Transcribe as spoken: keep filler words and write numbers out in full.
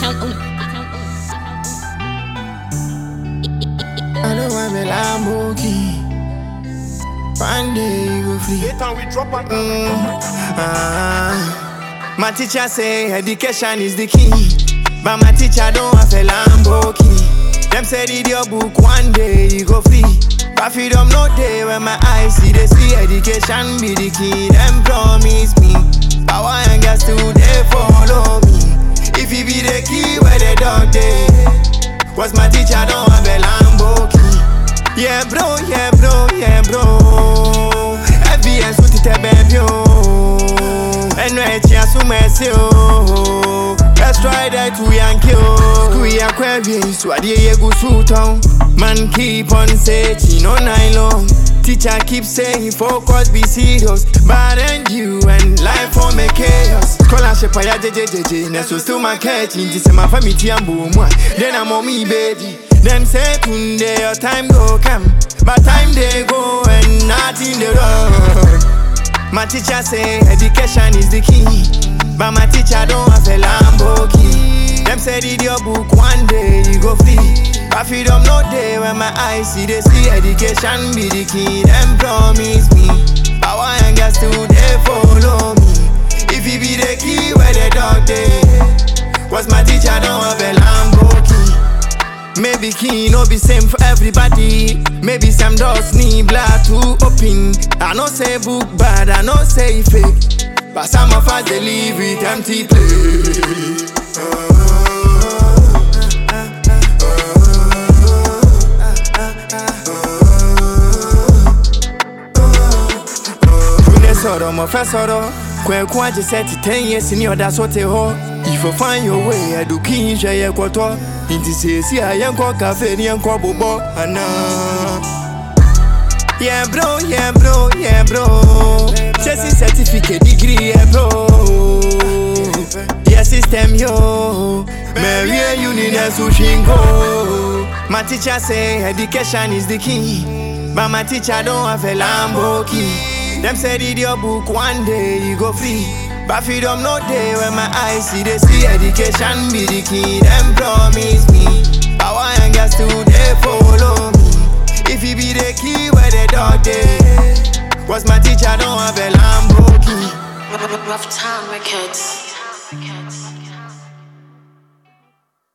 I don't want me Lamborghini. One day you go free. Mm, ah. My teacher say education is the key, but my teacher don't have a Lamborghini. Them say read your book, one day you go free. But freedom no day when my eyes see they see education be the key. Them promise me power and gas to they follow me. If he be the key where the dog day, was my teacher don't have a Lamborghini. Yeah bro, yeah bro, yeah bro. F B S with it baby oh. And right here so messy oh. Let's try that to Yankee oh. Squee Aquarius, so I did go suit on. Man keep on searching all night long. Teacher keep saying focus, be serious. But and you and life for me chaos. Scholarship I J J J J. Next was still my catching. This is my family and boom. Then I'm on me baby. Them say today your time go come, but time they go and nothing they run. My teacher say education is the key, but my teacher don't have a Lamborghini. Them say read your book, one day you go free. But freedom no day when my eyes see they see education be the key. Them promise me power and gas to they follow me. If he be the key where the dog day, was my teacher don't have a Lamborghini. Maybe key no be same for everybody. Maybe some doors need blood to open. I no say book bad, I no say fake, but some of us they live with empty plate. Soro mo fe soro kwe kwa je set ten years ni oda so te ho. If you find your way I do kin je ye kwoto. Inti se si ayen ko cafe ni enko bobo ana. Yeah bro, yeah bro, yeah bro. Chasing certificate degree yeah bro. Yeah system yo. Marry uni na sushingo. My teacher say education is the key, but my teacher don't have a Lamborghini. Them say read your book, one day you go free. But freedom no day when my eyes see they see education be the key. Them promise me power and gas to they follow me. If he be the key where the dog day, was my teacher don't have a Lamborghini. Rough Time Records.